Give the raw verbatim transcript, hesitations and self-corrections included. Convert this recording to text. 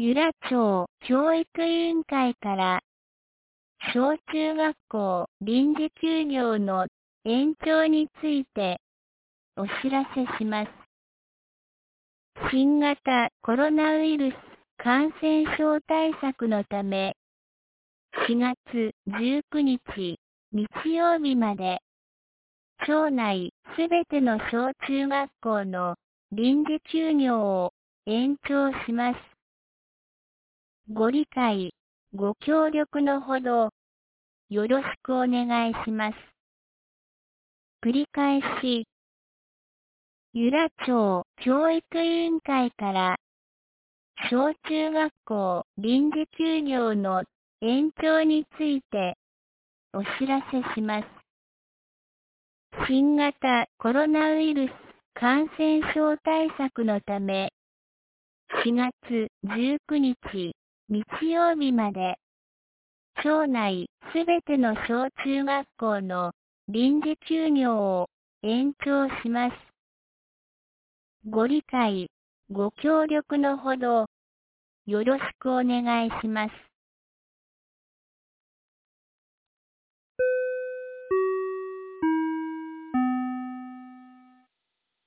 由良町教育委員会から、小中学校臨時休業の延長についてお知らせします。新型コロナウイルス感染症対策のため、しがつじゅうくにち日曜日まで、町内すべての小中学校の臨時休業を延長します。ご理解、ご協力のほど、よろしくお願いします。繰り返し、由良町教育委員会から、小中学校臨時休業の延長についてお知らせします。新型コロナウイルス感染症対策のため、しがつじゅうくにち日曜日まで、町内すべての小中学校の臨時休業を延長します。ご理解、ご協力のほど、よろしくお願いします。